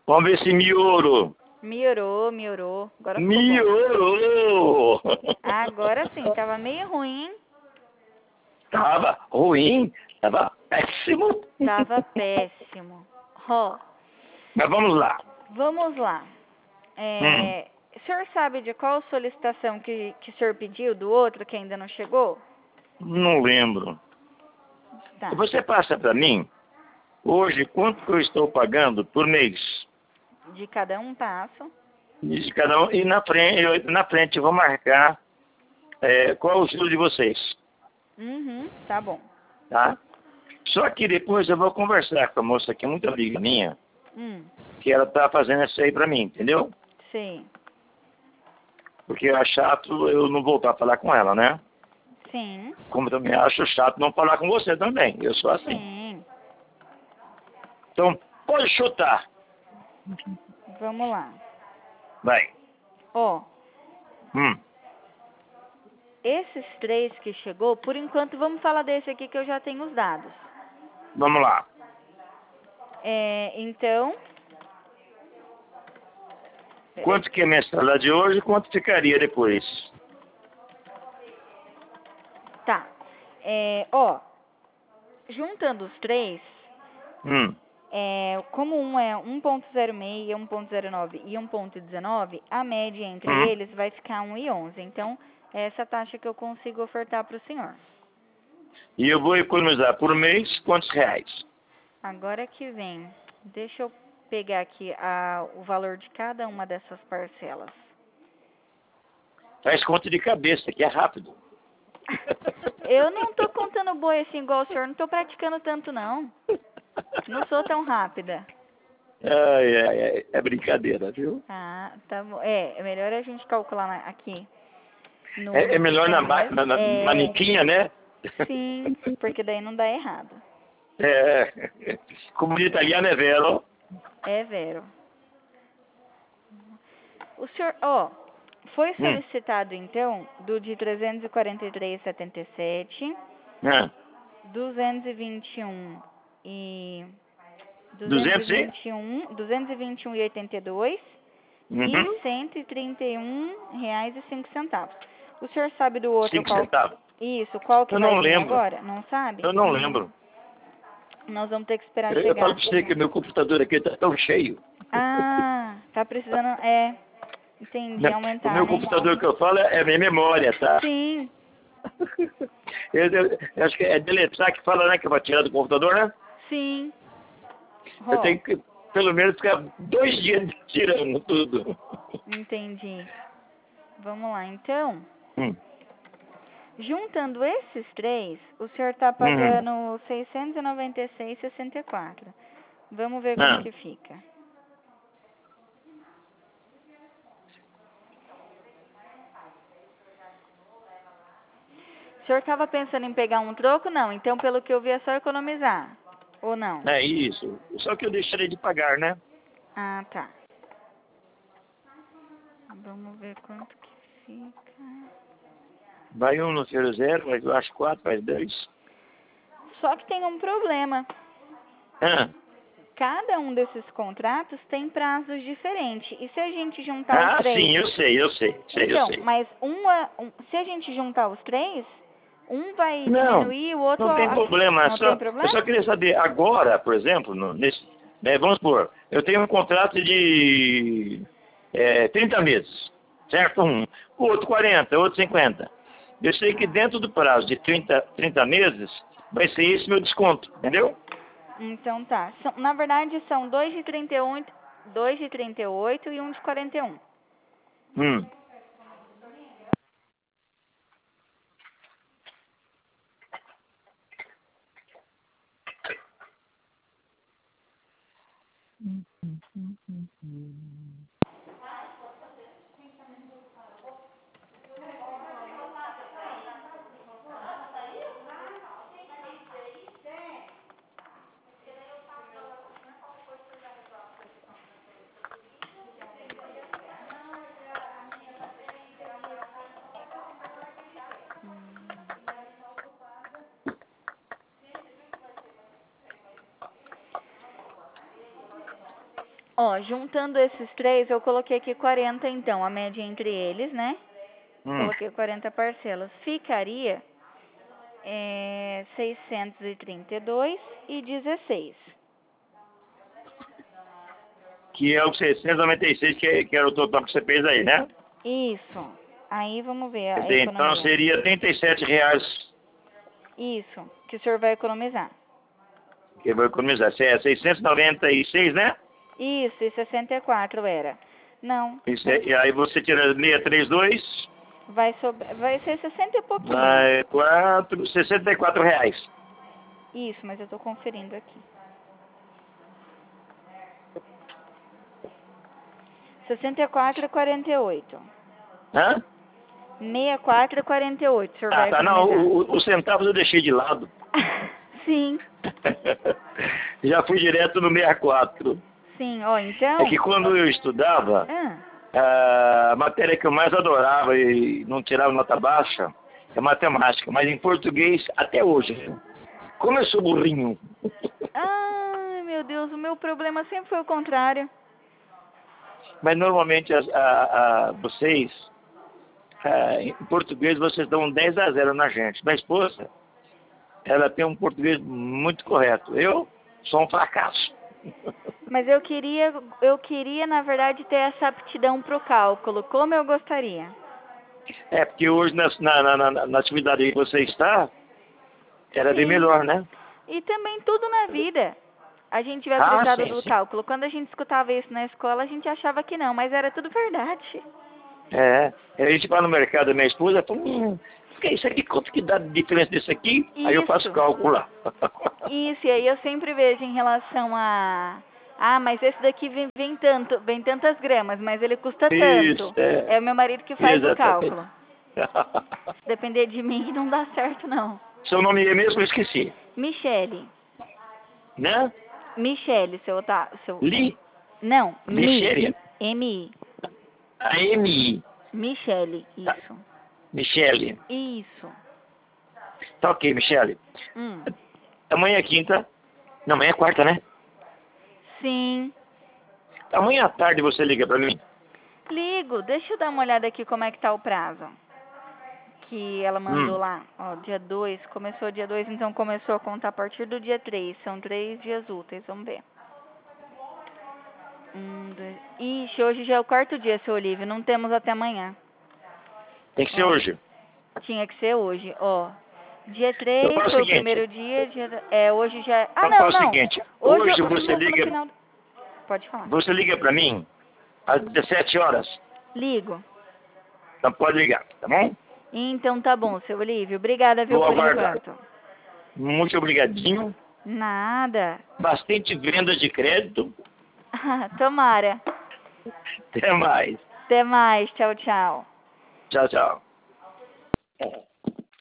Vamos ver se melhorou. Melhorou. Agora ficou bom. Melhorou! Agora sim, tava meio ruim, hein? Tava ruim, tava péssimo. Tava péssimo. Ó, Mas vamos lá. vamos lá. O senhor sabe de qual solicitação que o senhor pediu do outro que ainda não chegou? Não lembro. Tá. Você passa para mim, hoje, quanto que eu estou pagando por mês? De cada um passo. De cada um. E na frente eu vou marcar qual é o estilo de vocês. Tá bom. Tá? Só que depois eu vou conversar com a moça que é muito amiga minha, que ela tá fazendo isso aí pra mim, entendeu? Sim. Porque é chato eu não voltar a falar com ela, né? Sim. Como eu também acho chato não falar com você também. Eu sou assim. Sim. Então, pode chutar. Vamos lá. Vai. Ó, Hum. esses 3 que chegou, por enquanto vamos falar desse aqui que eu já tenho os dados. Vamos lá. Então, Quanto que é a mensalidade de hoje e quanto ficaria depois? tá. Ó, juntando os 3, como um é 1.06, 1.09 e 1.19, a média entre eles vai ficar 1,11. Então, é essa taxa que eu consigo ofertar para o senhor. E eu vou economizar por mês quantos reais? Agora que vem, deixa eu pegar aqui o valor de cada uma dessas parcelas. Faz conta de cabeça, que é rápido. Eu não tô contando boi assim igual o senhor, não tô praticando tanto não. Não sou tão rápida. É brincadeira, viu? Ah, tá bom. É melhor a gente calcular aqui. É No melhor na sistema mesmo. manequinha, né? Sim, porque daí não dá errado. Como de italiano é vero. É vero. O senhor, foi solicitado então do de 343,77, 221 e 200 e? 221,82 e R$ 131,05. O senhor sabe do outro 5 qual? centavos. Isso, qual que Eu vai não vir lembro. agora? Não sabe? Eu não lembro. Nós vamos ter que esperar Eu falo chegar. pra você que meu computador aqui tá tão cheio. Ah, tá precisando, entendi, O aumentar, meu né? computador que eu falo é minha memória, tá? Sim. Eu acho que é deletar que fala, né? Que vai tirar do computador, né? Sim. Eu tenho que, pelo menos, ficar 2 dias tirando tudo. Entendi. Vamos lá, então. Hum. Juntando esses 3, o senhor tá pagando R$ 696,64. Vamos ver como que fica. O senhor tava pensando em pegar um troco? Não. Então, pelo que eu vi, é só economizar. Ou não? É isso. Só que eu deixarei de pagar, né? Ah, tá. Vamos ver quanto que fica. Vai 1 no 0, vai 2, 4, vai 2. Só que tem um problema. Cada um desses contratos tem prazos diferentes. E se a gente juntar os 3? Sim, eu sei. Então, mas se a gente juntar os 3, um vai Não, diminuir, o outro... não tem problema. Não tem Eu problema? só queria saber, agora, por exemplo, vamos supor, eu tenho um contrato de 30 meses, certo? O outro 40, o outro 50. Eu sei que dentro do prazo de 30 meses, vai ser esse meu desconto, entendeu? Então tá. Na verdade, são 2 de 38, 2 de 38 e um de 41. Ó, juntando esses três, eu coloquei aqui 40, então, a média entre eles, né? Coloquei 40 parcelas. Ficaria 632,16. Que é o 696, que era o total que você fez aí, né? Isso. Aí vamos ver Quer a dizer, então economia. seria R$ 37 Isso, que o senhor vai economizar. que eu vou economizar. É 696, né? Isso, e 64 era. Não, Isso, e aí você tira 632, vai ser 60 e pouquinho. vai R$ 64. Isso, mas eu tô conferindo aqui. 64,48. Hã? 64,48, o senhor Ah, vai tá. Não, economizar. os centavos eu deixei de lado. Sim, Já fui direto no 64. sim, ó, então... É que quando eu estudava, Ah, a matéria que eu mais adorava e não tirava nota baixa é matemática. Mas em português, até hoje. Como eu sou burrinho. ai, meu Deus, o meu problema sempre foi o contrário. Mas normalmente vocês, em português, vocês dão 10-0 na gente. Minha esposa, ela tem um português muito correto. Eu sou um fracasso. Mas eu queria, na verdade, ter essa aptidão pro cálculo, como eu gostaria. É, porque hoje na atividade que você está, era bem Sim. melhor, né? E também tudo na vida. A gente vai Ah, precisar sim, do sim. cálculo. Quando a gente escutava isso na escola, a gente achava que não, mas era tudo verdade. É, a gente vai no mercado, minha esposa fala, que é isso aqui, quanto que dá de diferença disso aqui? Aí eu faço Isso. cálculo lá. Isso, e aí eu sempre vejo em relação a... Ah, mas esse daqui vem tantas gramas, mas ele custa Isso, tanto. É o meu marido que faz o exatamente. cálculo. Se depender de mim, não dá certo, não. Seu nome é mesmo? Eu esqueci. Michele. Né? Michele, seu... Li? Não, Michele? M-I. A M-I. Michele, Tá. isso. Michele. Isso. Tá ok, Michele. Hum. Amanhã é quinta. Não, amanhã é quarta, né? Sim. Amanhã à tarde você liga pra mim. Ligo, deixa eu dar uma olhada aqui como é que tá o prazo. Que ela mandou Hum. lá, ó, dia 2, começou dia 2, então começou a contar a partir do dia 3. São 3 dias úteis, vamos ver. 2... Ixi, hoje já é o quarto dia, seu Olívio, não temos até amanhã. Tem que ser Ó, hoje. tinha que ser hoje, ó. Dia Então 3 faz o foi o seguinte. primeiro dia, hoje já é... Ah, Então faz o não. seguinte. Hoje Hoje eu você ligo no liga. final... Pode falar. Você liga pra mim às 17 horas. Ligo. Então pode ligar, tá bom? Então tá bom, seu Olívio. Obrigada, viu, Vou por aguardar. enquanto. Muito obrigadinho. Nada. Bastante vendas de crédito. Tomara. Até mais. Até mais. Tchau, tchau. Tchau, tchau.